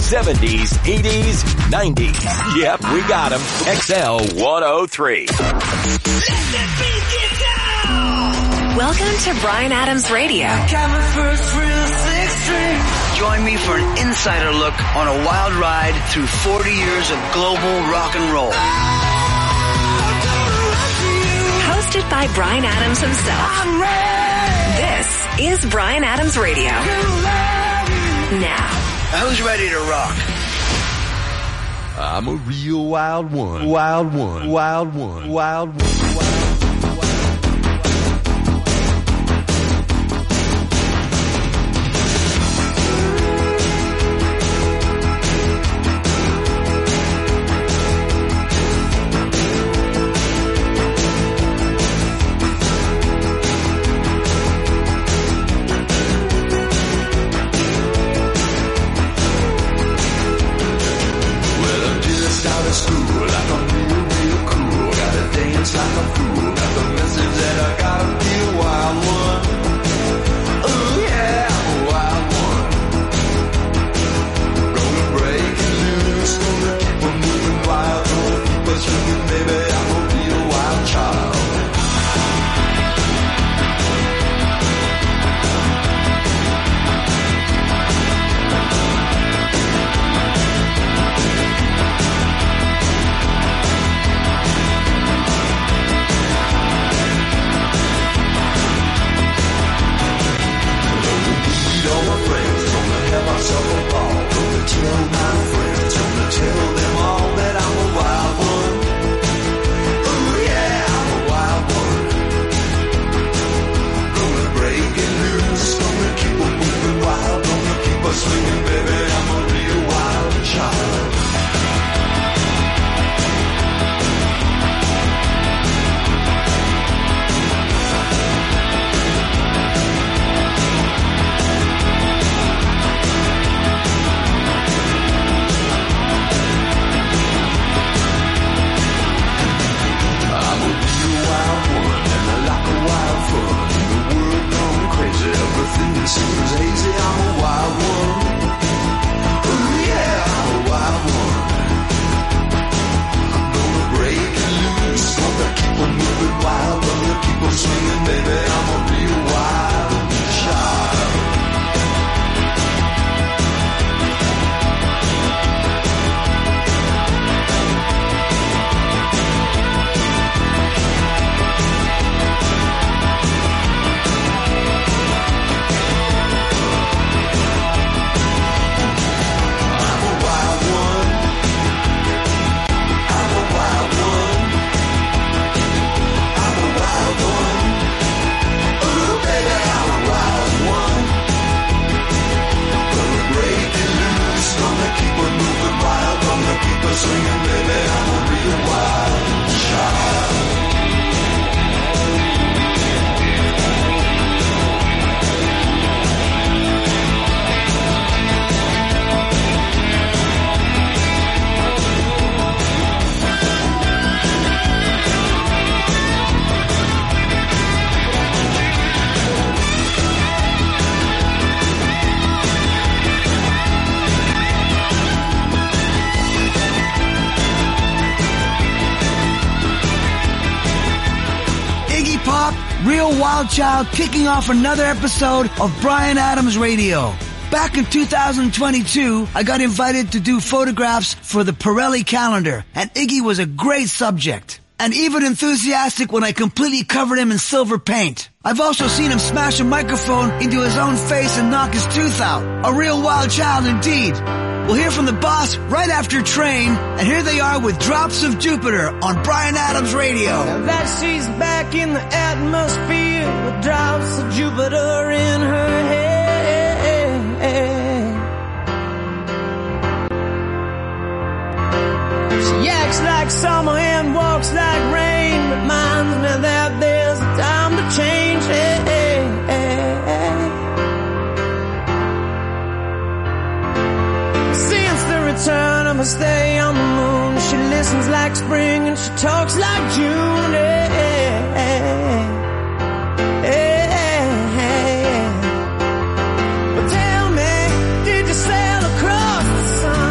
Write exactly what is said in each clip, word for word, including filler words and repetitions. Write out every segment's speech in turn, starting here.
seventies, eighties, nineties. Yep, we got them. X L one oh three. Welcome to Bryan Adams Radio. Join me for an insider look on a wild ride through forty years of global rock and roll. Hosted by Bryan Adams himself. This is Bryan Adams Radio. Now, who's ready to rock? I'm a real wild one. Wild one. Wild one. Wild one. Wild one. Wild Child kicking off another episode of Bryan Adams Radio. Back in two thousand twenty-two, I got invited to do photographs for the Pirelli calendar, and Iggy was a great subject. And even enthusiastic when I completely covered him in silver paint. I've also seen him smash a microphone into his own face and knock his tooth out. A real wild child indeed. We'll hear from the boss right after Train, and here they are with Drops of Jupiter on Bryan Adams Radio. Now that she's back in the atmosphere with drops of Jupiter in her head. She acts like summer and walks like rain, reminds me that there's a time to change. Hey, hey, hey. Since the return of her stay on the moon, she listens like spring and she talks like June. Hey, hey, hey, hey. But tell me, did you sail across the sun?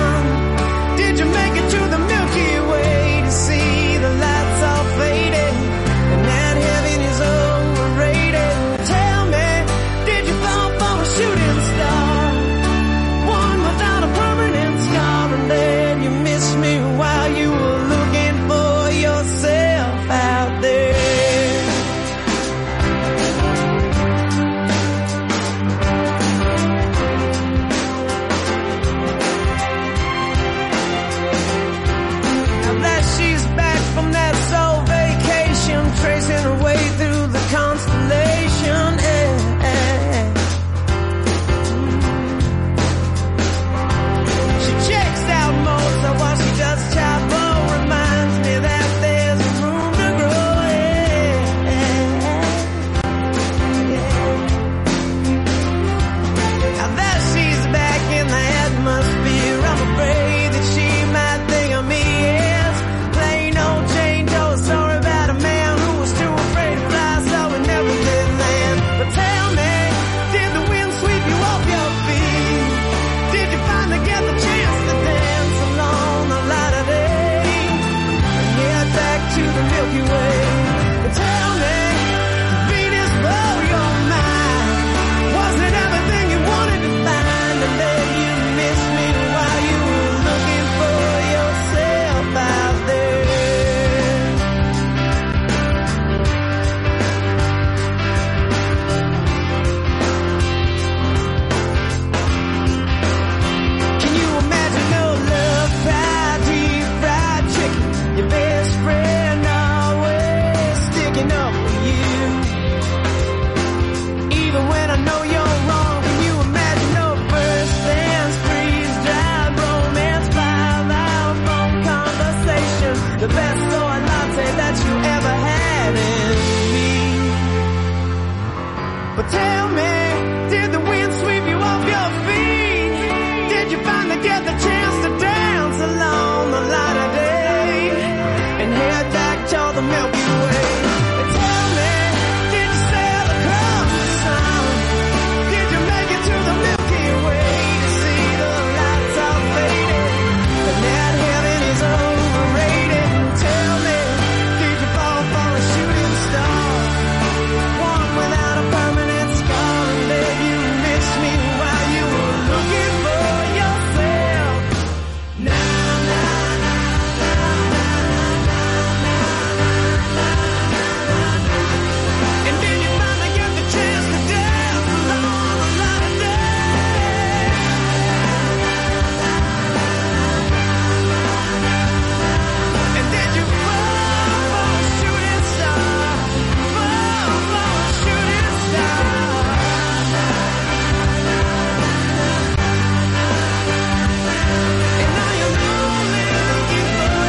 the best soy latte that you ever had in me. But tell me, did the wind sweep you off your feet? Did you finally get the chance to dance along the light of day and head back toward the Milky Way? And tell me, did you sail across the sun? Did you make it to the Milky Way to see the lights all faded and that heaven is overrated? And tell me, did you fall for a shooting star, one without a permanent scar, and did you miss me while you were looking for yourself? Na na na na na na na na na. And did you finally get the chance to dance along the light of day? And did you fall for a shooting star, fall for a shooting star? And now you're lonely looking for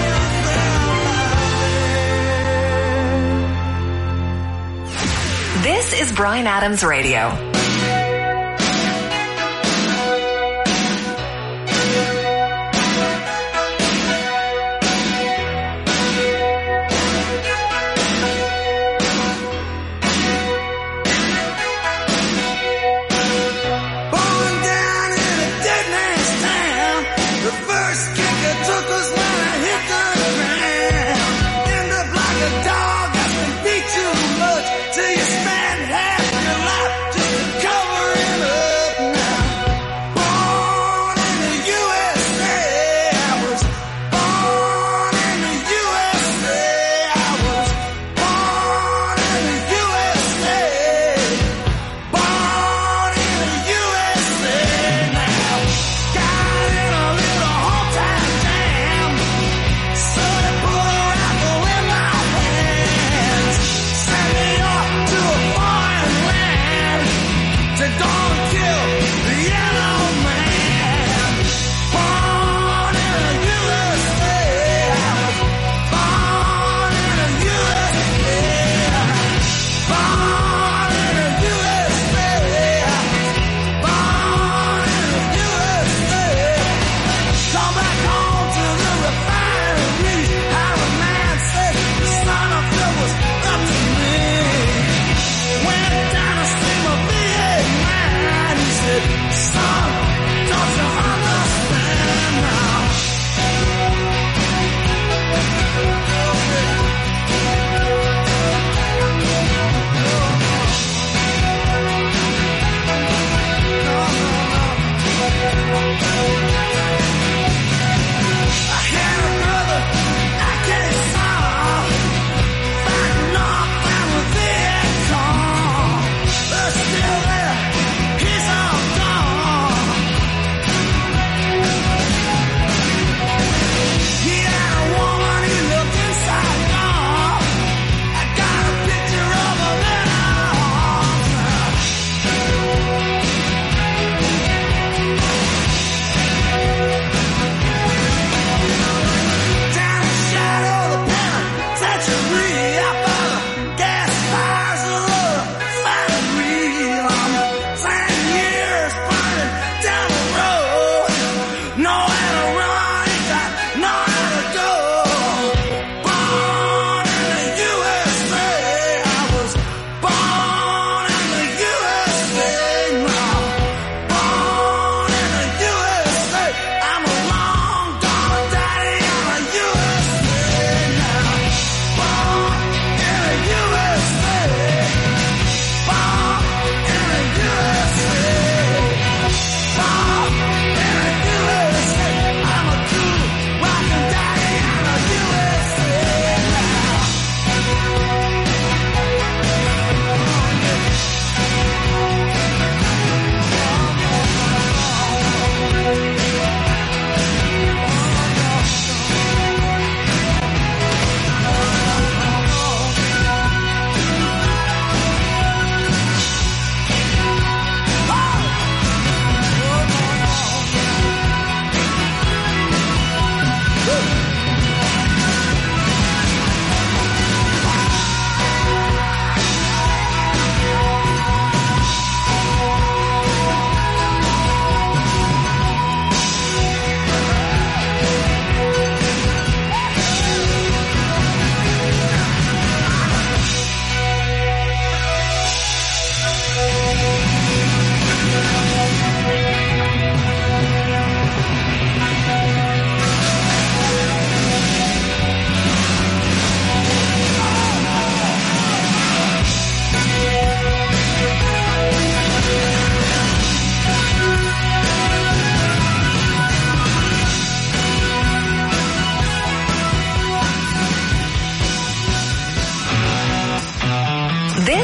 yourself. This is Bryan Adams Radio. Born down in a dead man's town, the first kicker took us when I hit the ground. End up like a dog that's been beat too much till you spend half your life just to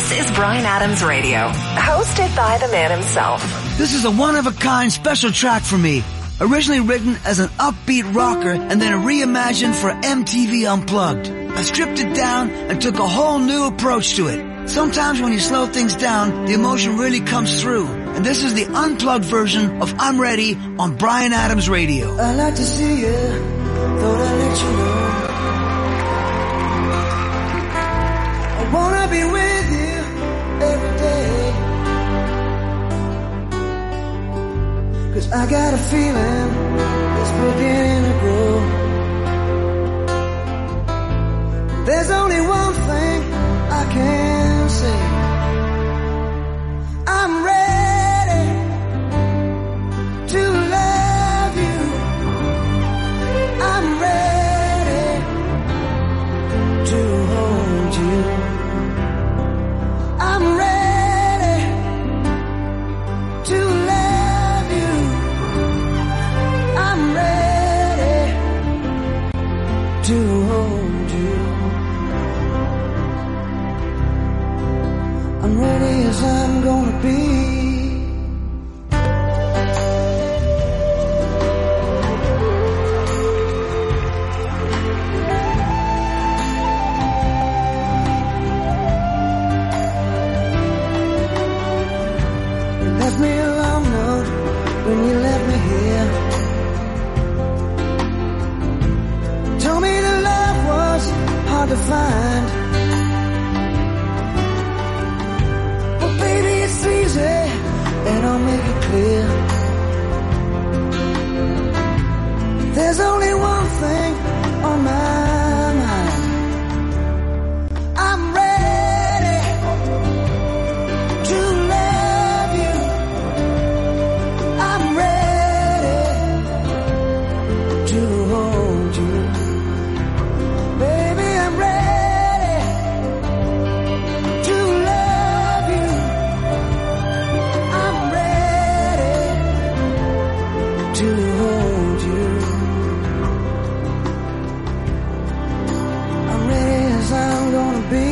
This is Bryan Adams Radio, hosted by the man himself. This is a one-of-a-kind special track for me. Originally written as an upbeat rocker and then reimagined for M T V Unplugged. I stripped it down and took a whole new approach to it. Sometimes when you slow things down, the emotion really comes through. And this is the unplugged version of I'm Ready on Bryan Adams Radio. I like to see you, thought I'd let you know. I wanna be with you every day. 'Cause I got a feeling it's beginning to grow. There's only one thing I can say. I'm ready to love you. I'm ready to hold you. I'm ready to love you. I'm ready to hold you. I'm ready as I'm gonna be. You left me a long note when you left me here. Told me the love was hard to find. It's easy, and I'll make it clear. There's only one thing on my mind. I'm ready to love you. I'm ready to hold you. Baby, I'm ready to love you. To hold you. I'm ready as I'm gonna be.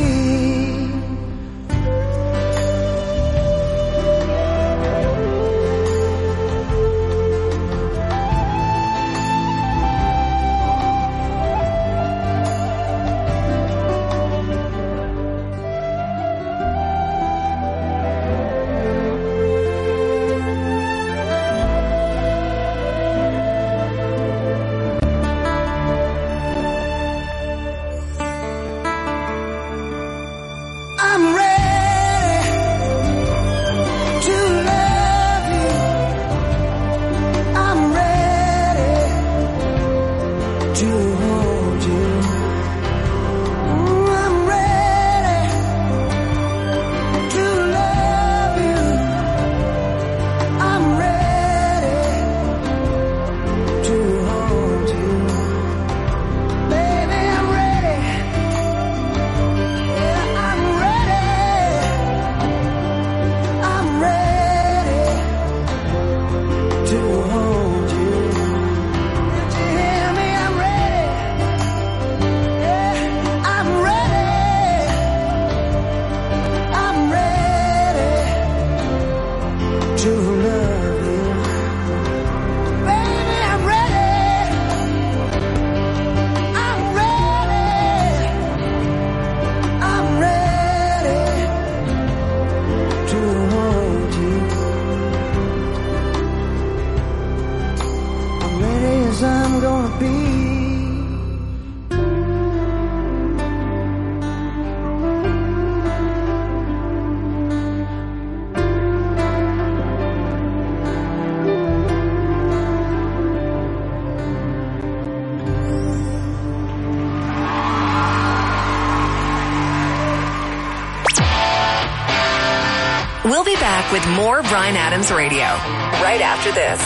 We'll be back with more Bryan Adams Radio right after this.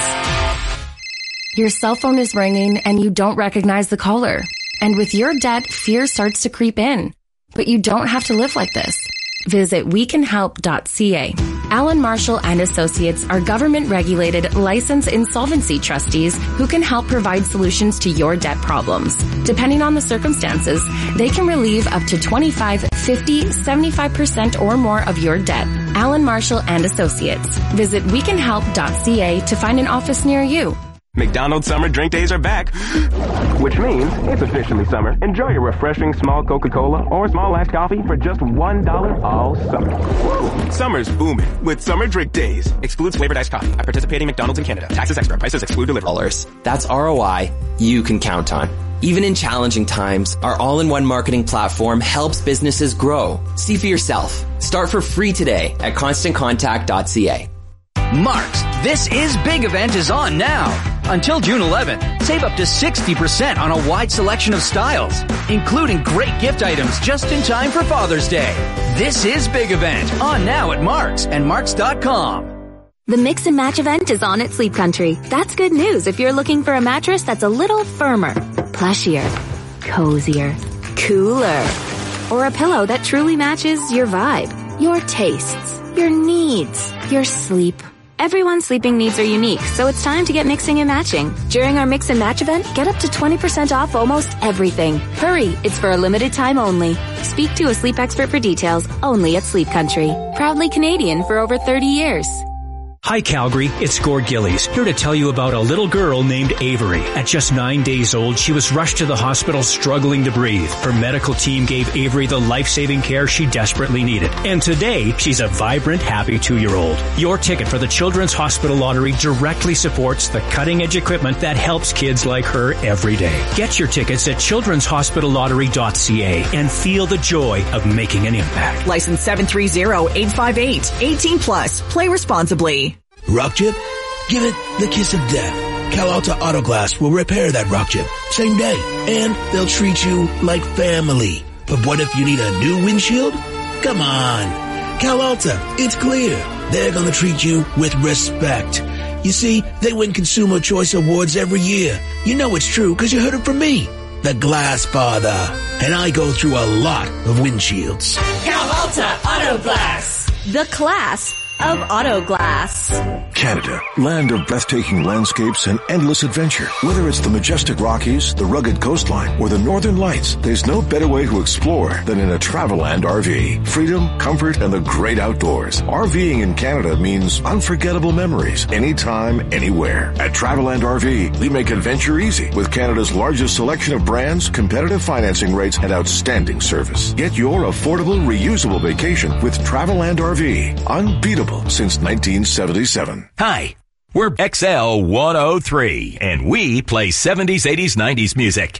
Your cell phone is ringing and you don't recognize the caller. And with your debt, fear starts to creep in. But you don't have to live like this. Visit we can help dot c a. Allen Marshall and Associates are government-regulated, licensed insolvency trustees who can help provide solutions to your debt problems. Depending on the circumstances, they can relieve up to twenty-five fifty, seventy-five percent or more of your debt. Allen Marshall and Associates. Visit we can help dot c a to find an office near you. McDonald's summer drink days are back, which means it's officially summer. Enjoy your refreshing small Coca-Cola or small iced coffee for just one dollar all summer. Woo! Summer's booming with summer drink days. Excludes flavored iced coffee at participating McDonald's in Canada. Taxes extra. Prices exclude delivery. Dollars. That's R O I you can count on. Even in challenging times, our all-in-one marketing platform helps businesses grow. See for yourself. Start for free today at constant contact dot c a. Marks, This Is Big event is on now. Until June eleventh, save up to sixty percent on a wide selection of styles, including great gift items just in time for Father's Day. This Is Big event on now at Marks and Marks dot com. The Mix and Match event is on at Sleep Country. That's good news if you're looking for a mattress that's a little firmer, plushier, cozier, cooler, or a pillow that truly matches your vibe, your tastes, your needs, your sleep. Everyone's sleeping needs are unique, so it's time to get mixing and matching. During our Mix and Match event, get up to twenty percent off almost everything. Hurry, it's for a limited time only. Speak to a sleep expert for details, only at Sleep Country. Proudly Canadian for over thirty years. Hi Calgary, it's Gord Gillies, here to tell you about a little girl named Avery. At just nine days old, she was rushed to the hospital struggling to breathe. Her medical team gave Avery the life-saving care she desperately needed. And today, she's a vibrant, happy two-year-old. Your ticket for the Children's Hospital Lottery directly supports the cutting-edge equipment that helps kids like her every day. Get your tickets at children's hospital lottery dot c a and feel the joy of making an impact. License seven three zero eight five eight. eighteen plus. Play responsibly. Rock chip? Give it the kiss of death. Cal Alta Auto Glass will repair that rock chip same day, and they'll treat you like family. But what if you need a new windshield? Come on. Cal Alta, it's clear. They're gonna treat you with respect. You see, they win Consumer Choice Awards every year. You know it's true because you heard it from me, the Glass Father. And I go through a lot of windshields. Cal Alta Auto Glass. The class of auto glass. Canada, land of breathtaking landscapes and endless adventure. Whether it's the majestic Rockies, the rugged coastline, or the Northern Lights, there's no better way to explore than in a Traveland R V. Freedom, comfort, and the great outdoors. RVing in Canada means unforgettable memories, anytime, anywhere. At Traveland R V, we make adventure easy with Canada's largest selection of brands, competitive financing rates, and outstanding service. Get your affordable, reusable vacation with Traveland R V. Unbeatable since nineteen seventy-seven. Hi, we're X L one oh three, and we play seventies, eighties, nineties music.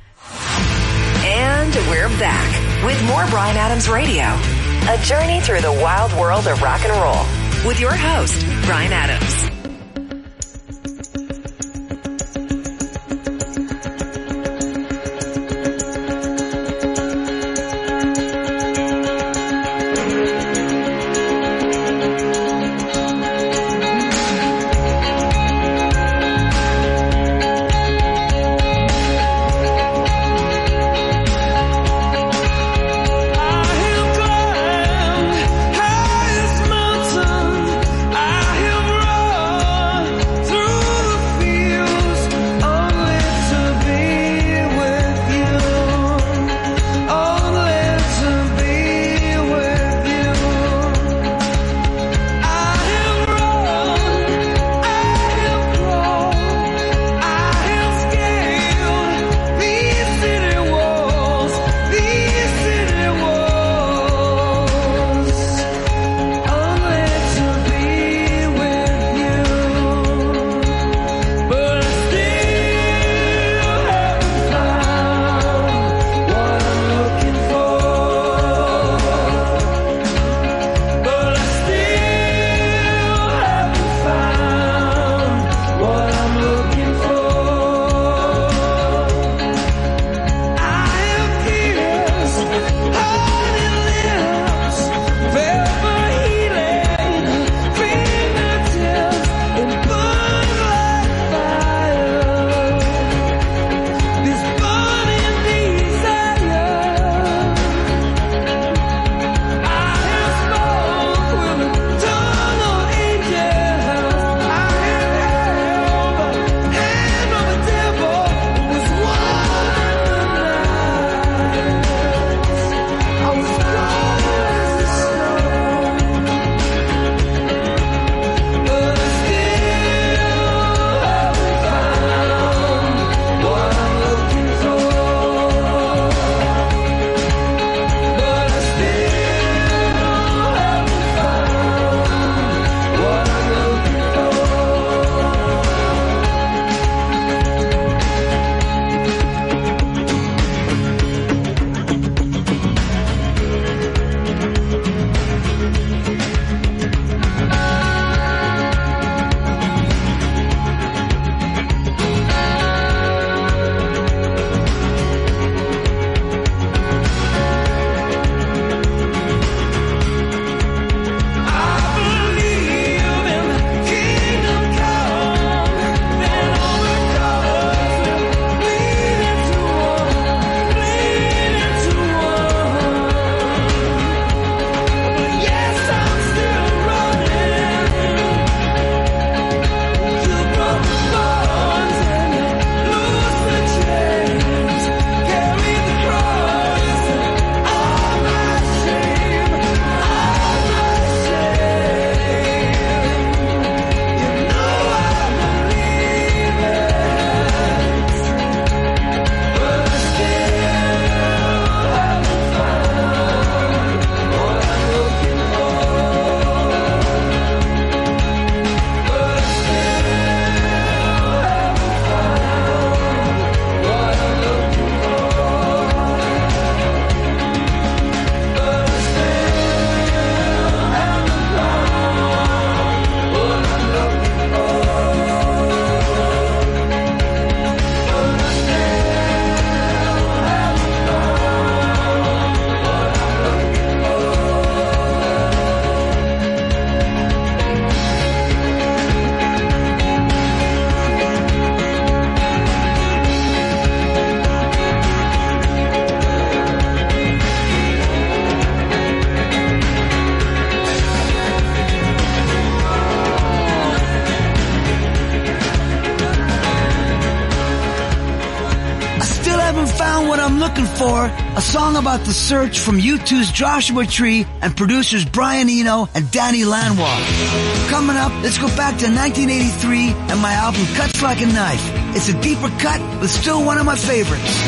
And we're back with more Bryan Adams Radio. A journey through the wild world of rock and roll with your host, Bryan Adams. Highest mountain I have run. looking for a song about the search from U two's Joshua Tree and producers Brian Eno and Danny Lanois. Coming up, let's go back to nineteen eighty-three and my album Cuts Like a Knife. It's a deeper cut, but still one of my favorites.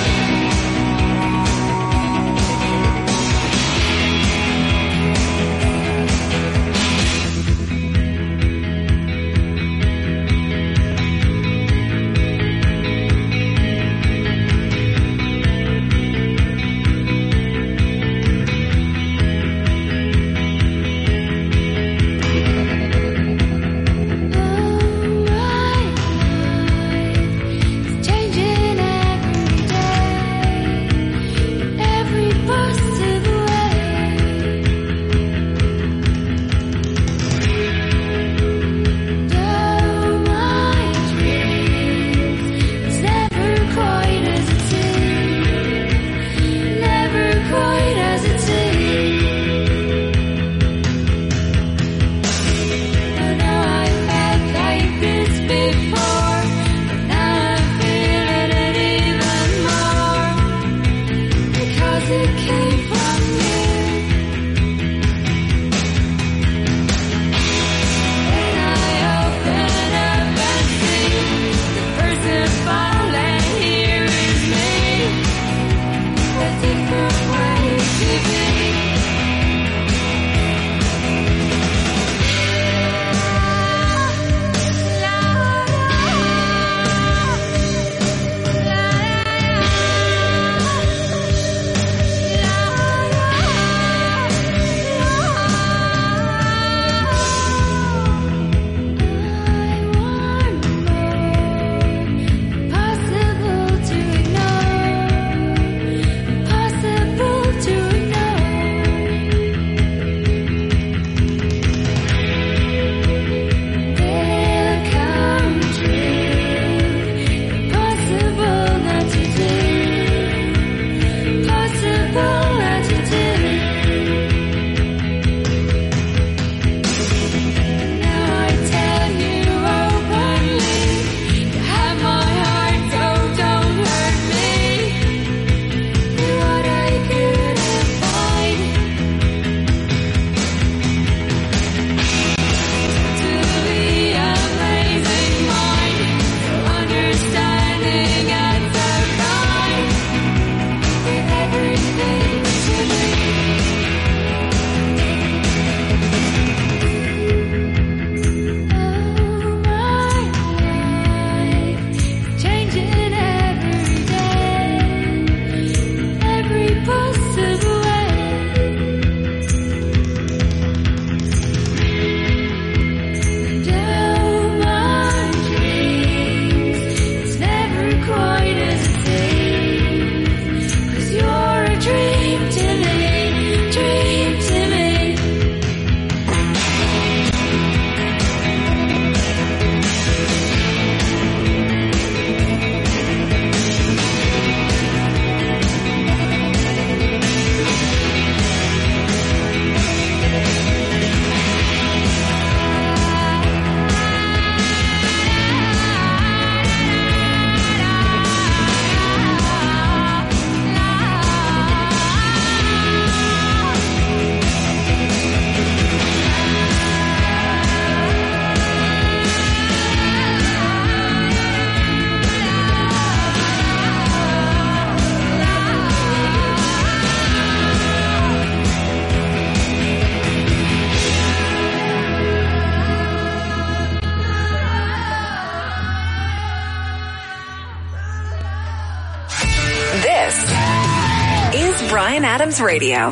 Bryan Adams Radio.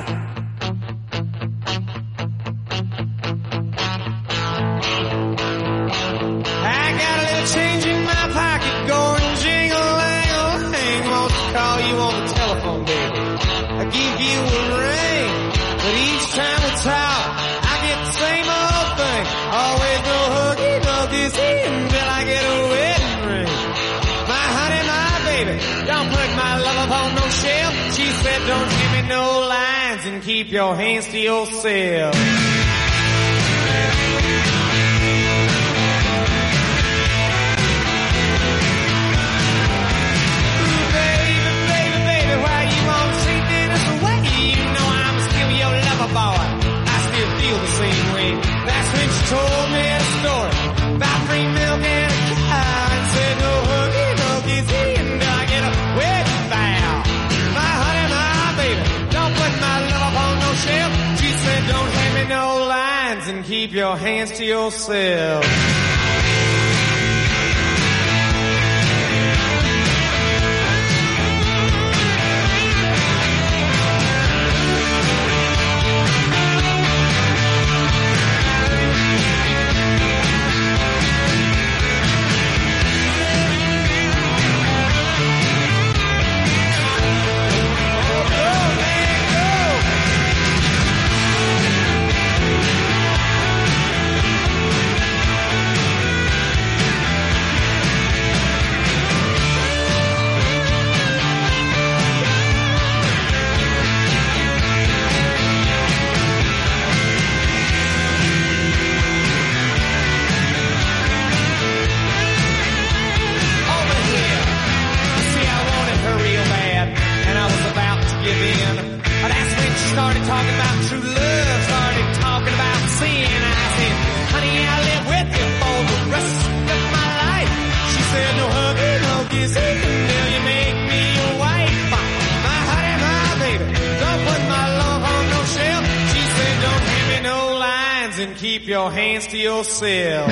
Don't give me no lines and keep your hands to yourself. Ooh, baby, baby, baby, why you told me a story about free milk and a cow and said, no hooky, no kissy, and I get a wedding vow. My honey, my baby, don't put my love up on no shelf. She said, don't hand me no lines and keep your hands to yourself. Started talking about true love, started talking about sin. I said, honey, I'll live with you for the rest of my life. She said, no huggy, no kissy, until you make me your wife. My honey, my baby, don't put my love on no shelf. She said, don't hand me no lines and keep your hands to yourself.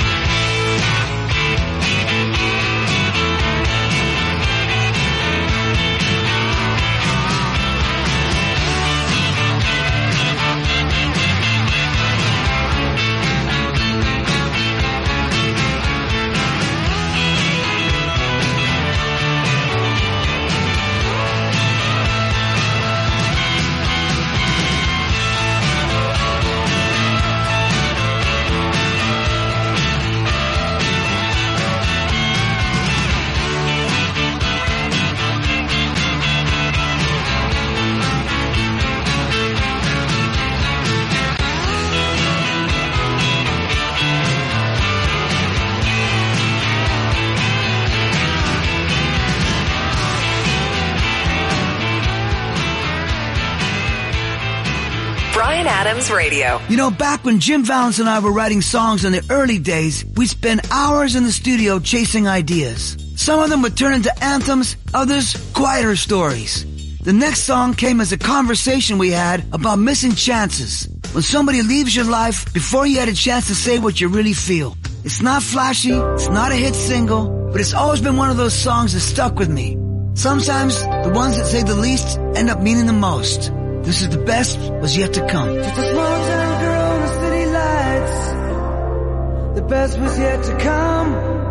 Bryan Adams Radio. You know, back when Jim Valance and I were writing songs in the early days, we'd spend hours in the studio chasing ideas. Some of them would turn into anthems, others quieter stories. The next song came as a conversation we had about missing chances. When somebody leaves your life before you had a chance to say what you really feel. It's not flashy, it's not a hit single, but it's always been one of those songs that stuck with me. Sometimes the ones that say the least end up meaning the most. This is The Best Was Yet to Come. Just a small town girl in the city lights. The best was yet to come.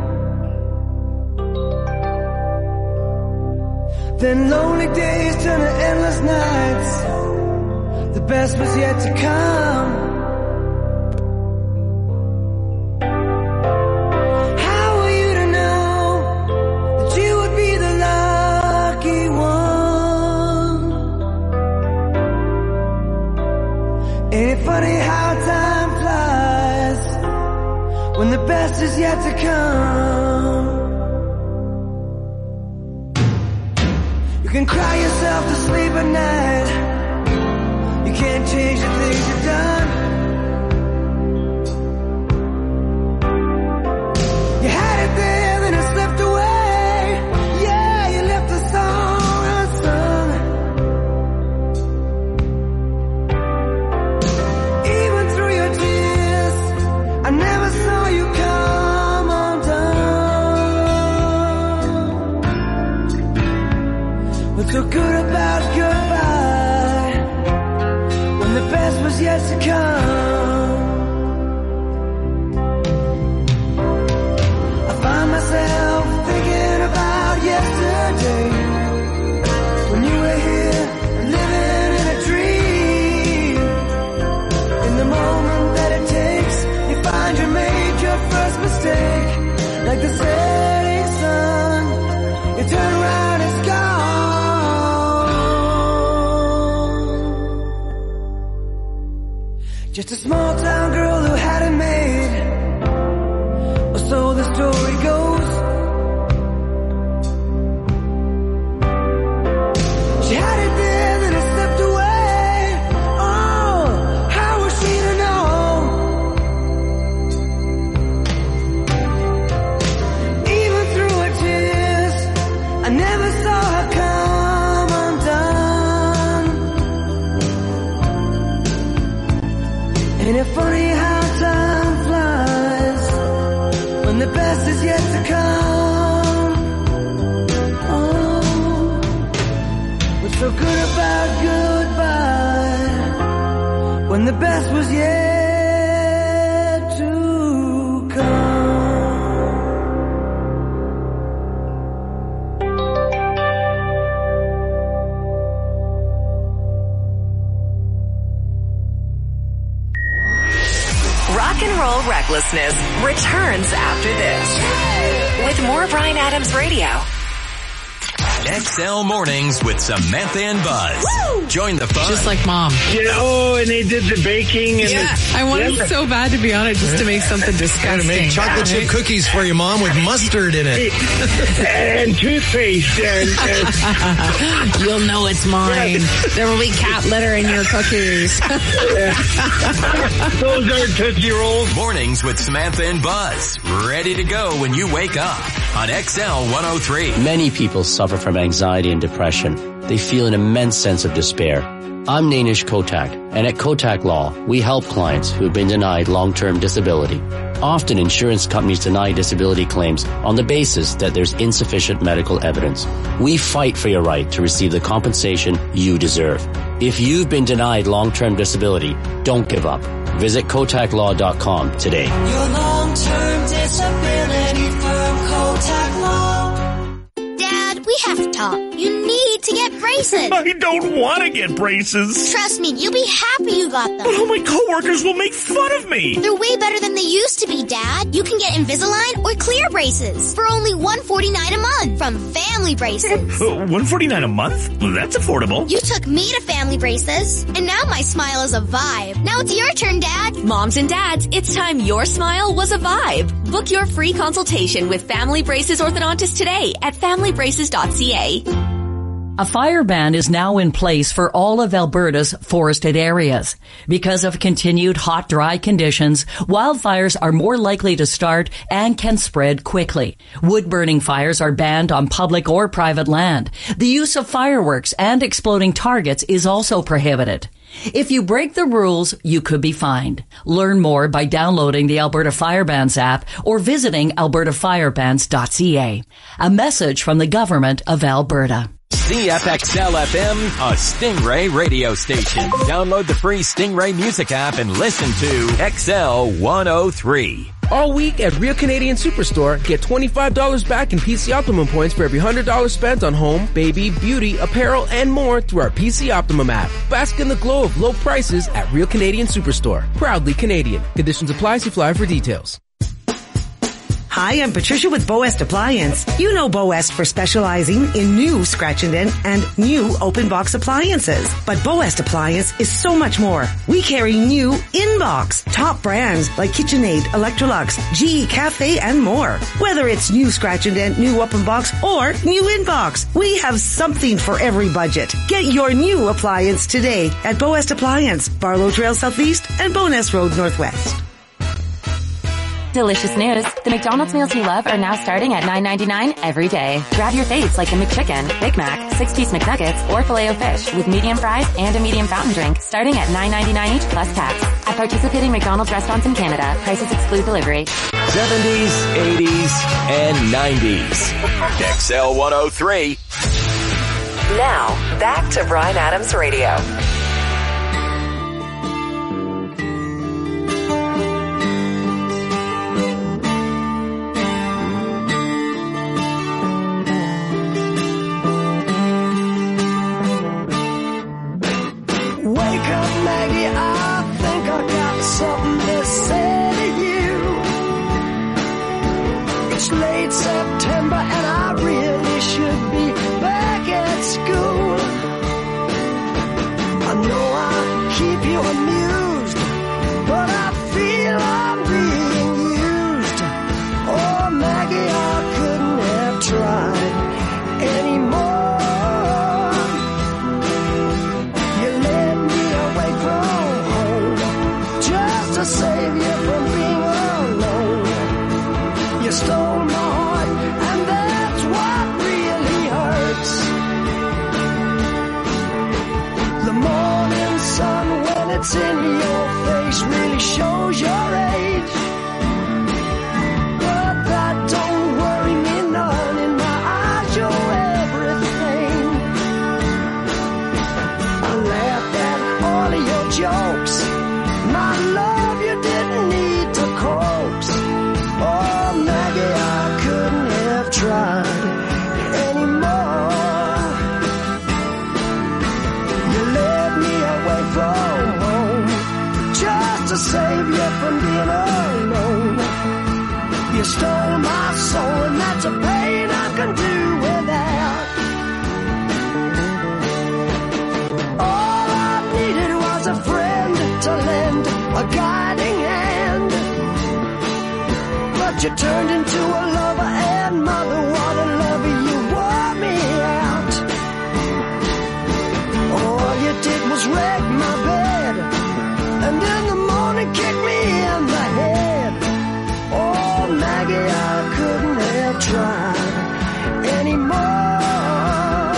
Then lonely days turn to endless nights. The best was yet to come. How were you to know that you would be the lucky one? Ain't it funny how time flies when the best is yet to come? You can cry yourself to sleep at night. You can't change the things you've done. You had it there, then it slipped away. Yeah, you left the song unsung. Even through your tears, I never saw you come undone. What's so good about goodbye when the best was yet to come? I find myself thinking about yesterday when you were here living in a dream. In the moment that it takes, you find you made your first mistake. Like the setting sun, you turn around, it's gone. Just a small town girl who had it made, or so the story goes. She had it there, then it slipped away. Oh, how was she to know when the best was yet to come. Rock and Roll Recklessness returns after this with more Bryan Adams Radio. X L Mornings with Samantha and Buzz. Woo! Join the fun. Just like Mom. Yeah, oh, and they did the baking. And yeah, the, I wanted yeah. so bad to be on it just to make something disgusting. Make chocolate chip cookies for your mom with mustard in it. And toothpaste. And, and You'll know it's mine. There will be cat litter in your cookies. Those are Tootsie Rolls. Mornings with Samantha and Buzz. Ready to go when you wake up on X L one oh three. Many people suffer from anxiety and depression. They feel an immense sense of despair. I'm Nainish Kotak, and at Kotak Law, we help clients who have been denied long-term disability. Often insurance companies deny disability claims on the basis that there's insufficient medical evidence. We fight for your right to receive the compensation you deserve. If you've been denied long-term disability, don't give up. Visit kotak law dot com today. Your long-term disability firm, Kotak Law. Dad, we have to talk. You need to get braces. I don't want to get braces. Trust me, you'll be happy you got them. But all my coworkers will make fun of me. They're way better than they used to be, Dad. You can get Invisalign or clear braces for only one hundred forty-nine dollars a month from Family Braces. Uh, one hundred forty-nine dollars a month? Well, that's affordable. You took me to Family Braces, and now my smile is a vibe. Now it's your turn, Dad. Moms and dads, it's time your smile was a vibe. Book your free consultation with Family Braces Orthodontist today at family braces dot c a. A fire ban is now in place for all of Alberta's forested areas. Because of continued hot, dry conditions, wildfires are more likely to start and can spread quickly. Wood-burning fires are banned on public or private land. The use of fireworks and exploding targets is also prohibited. If you break the rules, you could be fined. Learn more by downloading the Alberta Fire Bans app or visiting alberta fire bans dot c a. A message from the Government of Alberta. C F X L F M, a Stingray radio station. Download the free Stingray music app and listen to X L one oh three. All week at Real Canadian Superstore, get twenty-five dollars back in P C Optimum points for every one hundred dollars spent on home, baby, beauty, apparel, and more through our P C Optimum app. Bask in the glow of low prices at Real Canadian Superstore. Proudly Canadian. Conditions apply. See flyer for details. Hi, I'm Patricia with Boest Appliance. You know Boest for specializing in new scratch and dent and new open box appliances. But Boest Appliance is so much more. We carry new in-box, top brands like KitchenAid, Electrolux, G E Cafe, and more. Whether it's new scratch and dent, new open box, or new in-box, we have something for every budget. Get your new appliance today at Boest Appliance, Barlow Trail Southeast and Bowness Road Northwest. Delicious news. The McDonald's meals you love are now starting at nine ninety-nine every day. Grab your faves like a McChicken, Big Mac, six-piece McNuggets, or Filet-O-Fish with medium fries and a medium fountain drink starting at nine ninety-nine each plus tax. At participating McDonald's restaurants in Canada, prices exclude delivery. seventies, eighties, and nineties. X L one oh three. Now, back to Bryan Adams Radio. September and I really should be back at school. I know I keep you amused, but I feel I'm being used. Oh, Maggie, I couldn't have tried anymore. You led me away from home just to save you from being alone. You stole my heart, and that's what really hurts. The morning sun, when it's in your face, really shows your age. But that don't worry me none. In my eyes, you're everything. I laughed at all of your jokes. from home, just to save you from being alone. You stole my soul, and that's a pain I can do without. All I needed was a friend to lend a guiding hand, but you turned into a lover and mother. What a lover, you wore me out. All you did was wreck my bed, and in the morning kick me in the head. Oh, Maggie, I couldn't have tried anymore.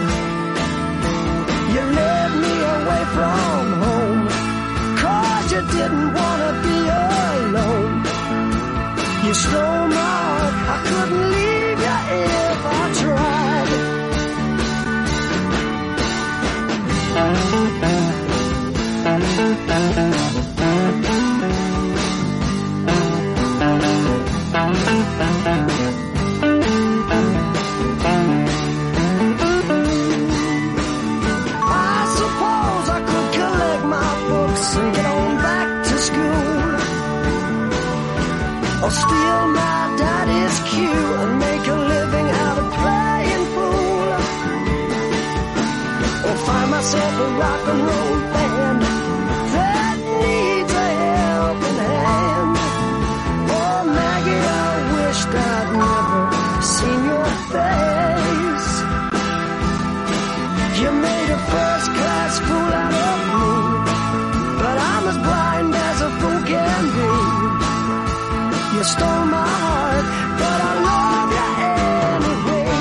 You led me away from home, 'cause you didn't want to be alone. You stole my heart, I couldn't leave you if I tried. I suppose I could collect my books and get on back to school, or steal my daddy's cue and make a living out of playing fool, or find myself a rock and roll band that needs a helping hand. Oh, Maggie, I wished I'd never seen your face. You made a first-class fool out of me, but I'm as blind as a fool can be. You stole my heart, but I love you anyway.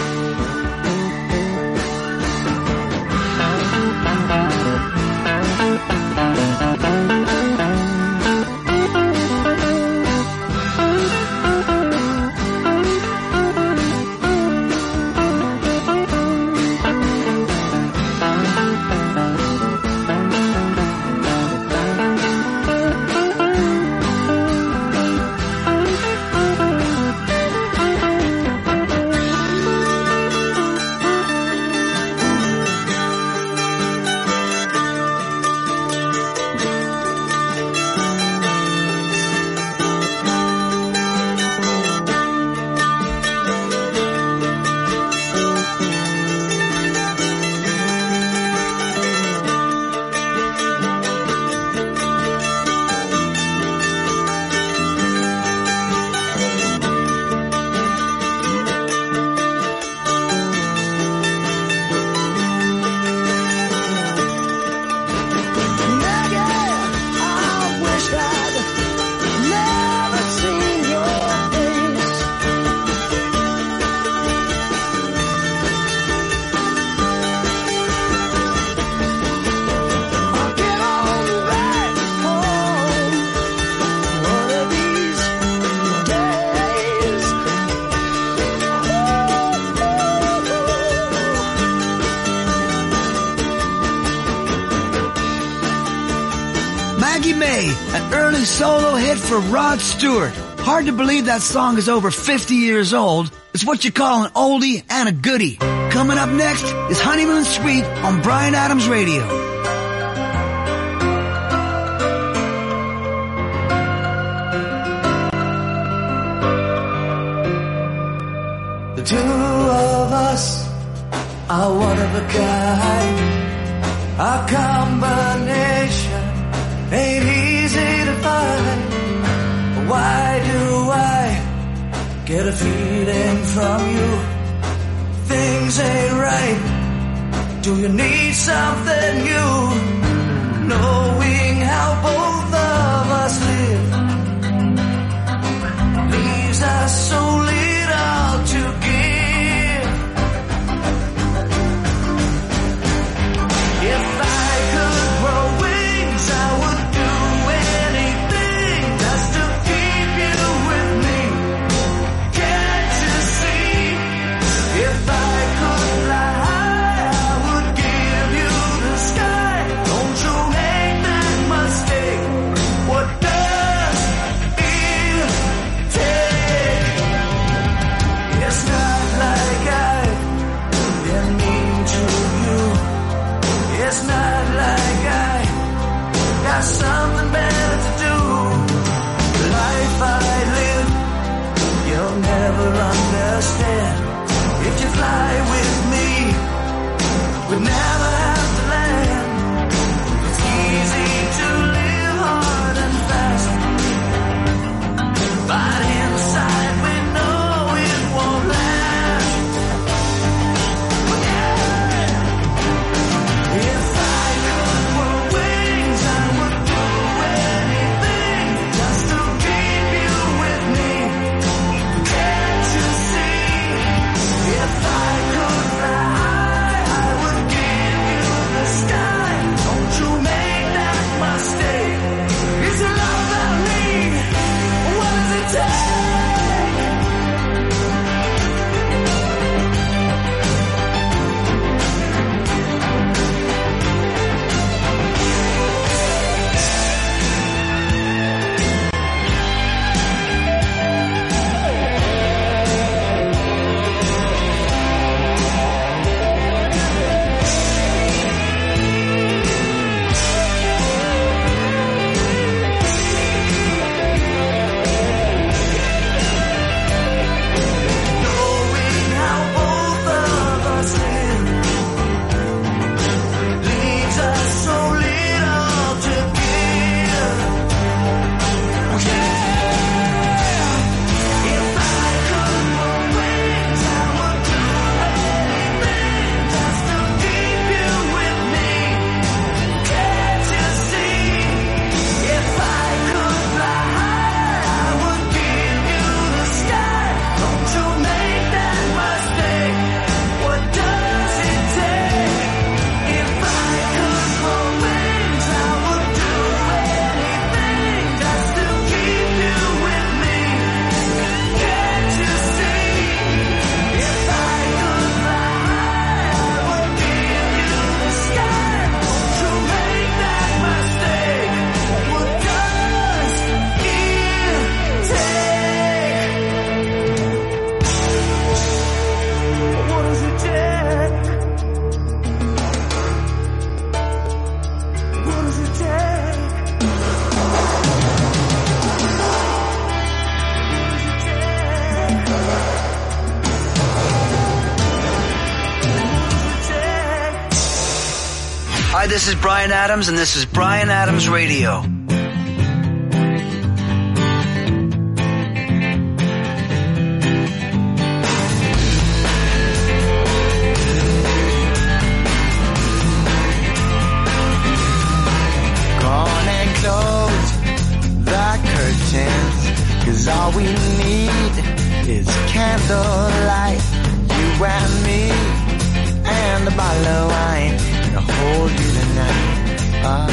An early solo hit for Rod Stewart. Hard to believe that song is over fifty years old. It's what you call an oldie and a goodie. Coming up next is Honeymoon Suite on Bryan Adams Radio. The two of us are one of a kind. Our combination ain't easy to find. Why do I get a feeling from you? Things ain't right. Do you need something new? Knowing how both of us live leaves us so little to give. If I could grow wings, I would do anything just to keep you with me. Can't you see? If I could fly high, I would give you the sky find something better to do. The life I live, you'll never understand. If you fly with me, we'd never have to land. It's easy to live hard and fast, but inside we know it won't last. Yeah. If I could grow wings, I would do anything just to keep you with me. Can't you see? If I could fly high, I would give you the sky. Don't you make that mistake. It's your love that I need. What does it take? Knowing how both of us live leaves us so little to give. Yeah. If I could grow wings, I would do anything just to keep you with me. Can't you see? If I could fly high, I would give you the sky. Don't you make that mistake. What does it take? If I could grow wings, I would do anything just to keep you with me. Can't you see? If I could fly high, I would give you the sky. Don't you make that mistake. What does it take? What does it take? What does it take? Hi, this is Brian Adams, and this is Brian Adams Radio. Go on and close the curtains, 'cause all we need is candlelight. You and me and a bottle of wine to hold you tonight. Uh,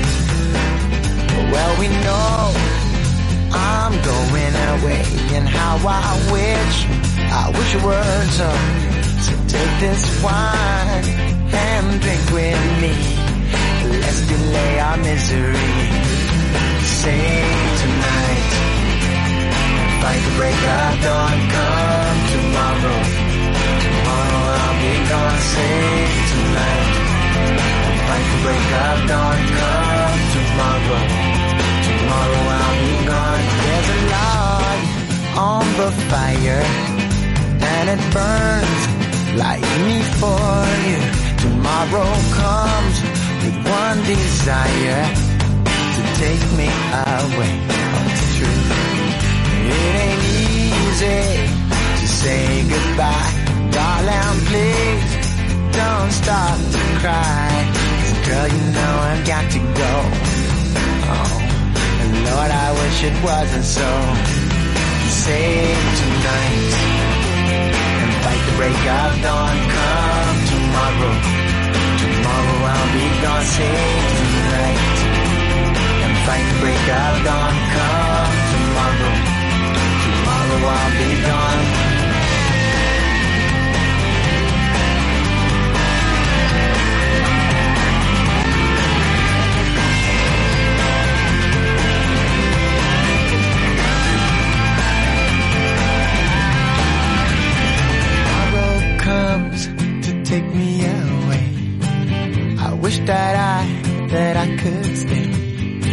well, we know I'm going away, and how I wish, I wish it were so. So take this wine and drink with me. Let's delay our misery. Save tonight, fight the break of dawn. Come tomorrow, tomorrow I'll be gone. Save tonight, fight the break of dawn. Come tomorrow, tomorrow I'll be gone. There's a log on the fire, and it burns like me for you. Tomorrow comes with one desire, to take me away. Oh, it's true. It ain't easy to say goodbye. Darling, please don't stop to cry. 'Cause girl, you know I've got to go. Oh, and Lord, I wish it wasn't so. Save tonight and fight the break of dawn. Come tomorrow, tomorrow I'll be gone. Save tonight and fight the break of dawn. Come tomorrow, tomorrow I'll be gone. wish that I, that I could stay.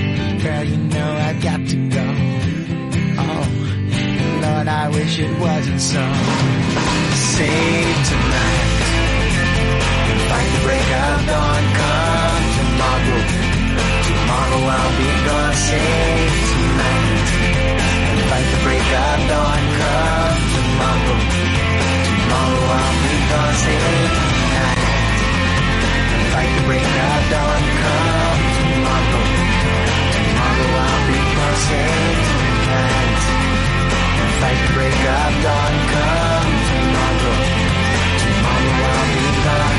girl, you know I got to go. Oh, Lord, I wish it wasn't so. Save tonight, fight the break of dawn, come tomorrow. Tomorrow I'll be gone. Save tonight, fight the break of dawn, come tomorrow. Tomorrow I'll be gone. Save tonight, fight the break of dawn, come tomorrow. Tomorrow I'll be gone. Save tonight, fight the break of dawn, come tomorrow. Tomorrow I'll be gone.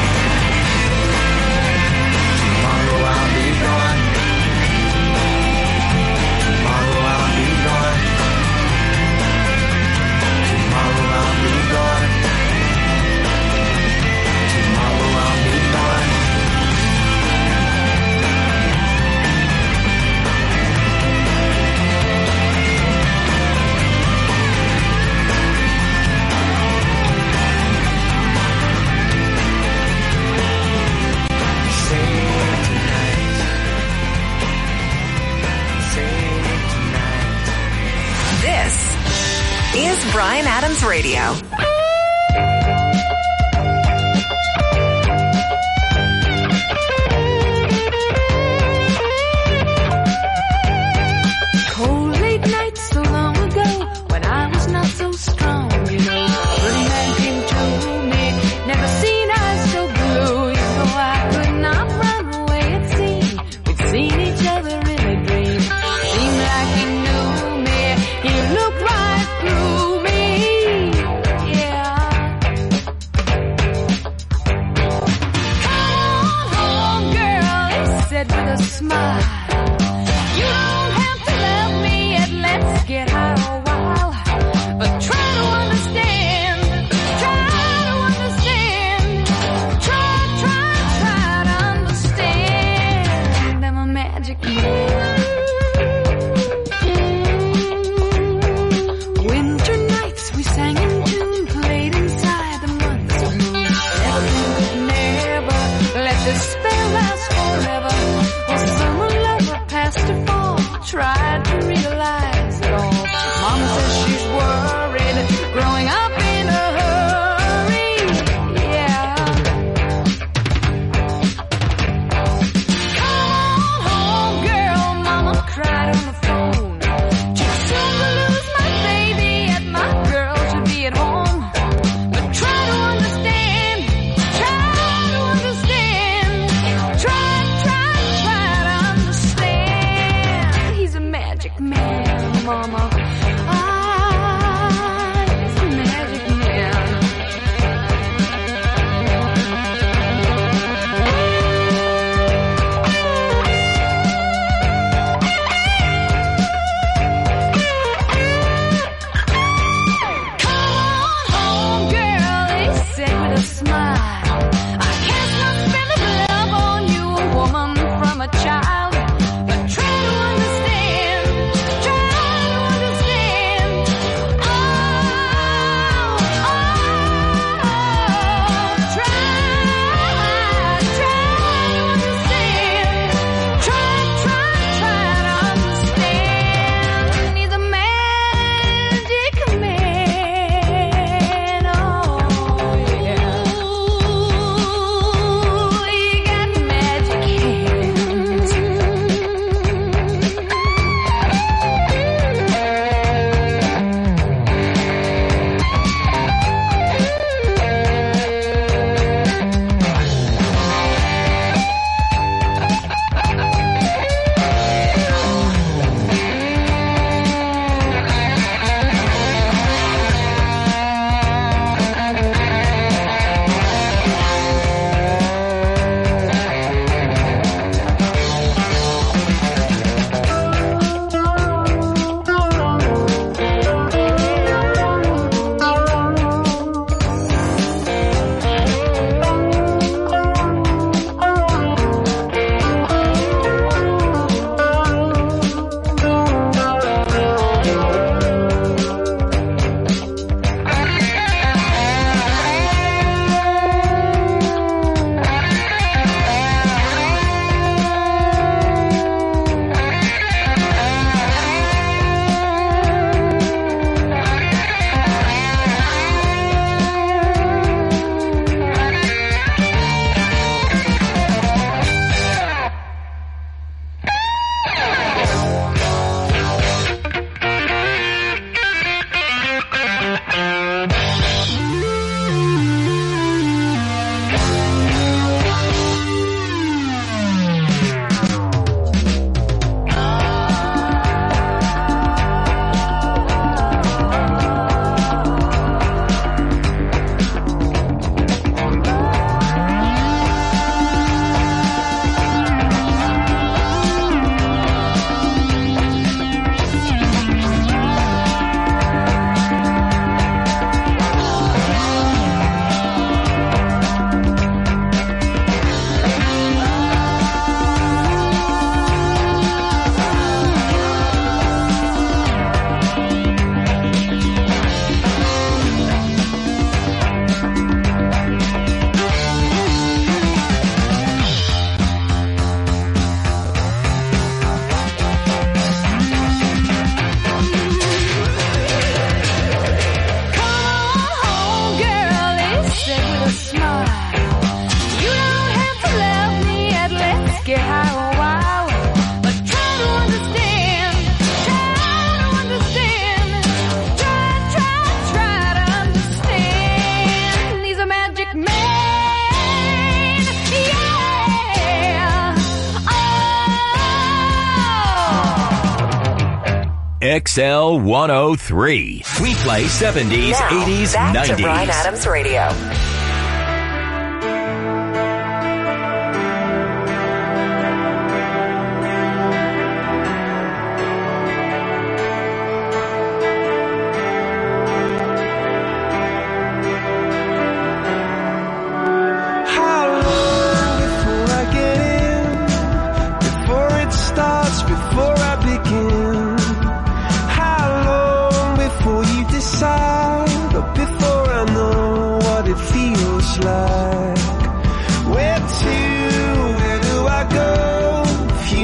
Tomorrow I'll be gone. Tomorrow I'll be gone. Tomorrow I'll be gone. Tomorrow I'll be gone. This is Bryan Adams Radio. Cold late nights so long ago when I was not so strong, you know. A good man came to me, never seen eyes so blue. You know I could not run away, it seemed. We'd seen each other in a dream. Seemed like he knew me, he looked right through me. Yeah. Come on home, girl, he said with a smile. You don't have to love me yet, let's get high a while. But try to understand, try to understand. Try, try, try to understand. I'm a magic man. Winter nights we sang in tune, played inside the months of moon. Never could never let this spell last forever. Or summer lover X L one oh three. We play seventies, Now, eighties, back nineties. to Bryan Adams Radio.